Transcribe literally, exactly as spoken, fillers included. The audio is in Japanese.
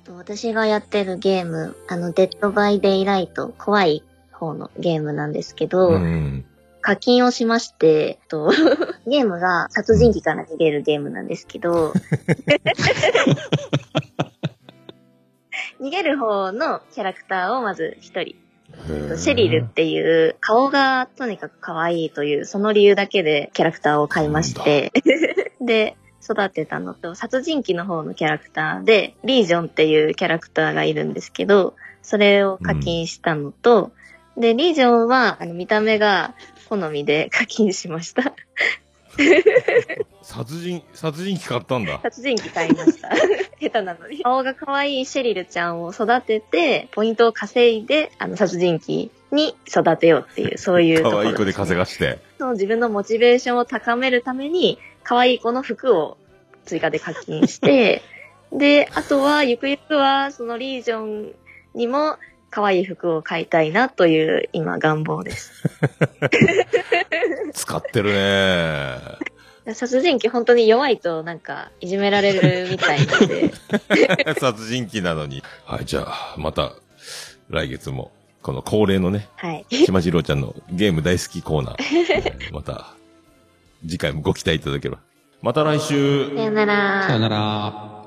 私がやってるゲーム、あの、デッドバイデイライト、怖い方のゲームなんですけど、うん、課金をしまして、とゲームが殺人鬼から逃げるゲームなんですけど、逃げる方のキャラクターをまず一人、シェリルっていう顔がとにかく可愛いというその理由だけでキャラクターを買いましてで育てたのと、殺人鬼の方のキャラクターでリージョンっていうキャラクターがいるんですけど、それを課金したのと、うん、でリージョンはあの見た目が好みで課金しました殺人殺人鬼買ったんだ。 殺人鬼買いました下手なのに。顔が可愛いシェリルちゃんを育ててポイントを稼いで、あの殺人鬼に育てようっていう、そういうところですね。 可愛い子で稼がして、 その自分のモチベーションを高めるために可愛い子の服を追加で課金してで、あとはゆくゆくはそのリージョンにも可愛い服を買いたいなという今願望です使ってるね。 殺人鬼本当に弱いとなんかいじめられるみたいなので殺人鬼なのに。はい、じゃあまた来月もこの恒例のね、はい、島次郎ちゃんのゲーム大好きコーナー、えー、また次回もご期待いただければ。また来週。 さよなら。 さよなら。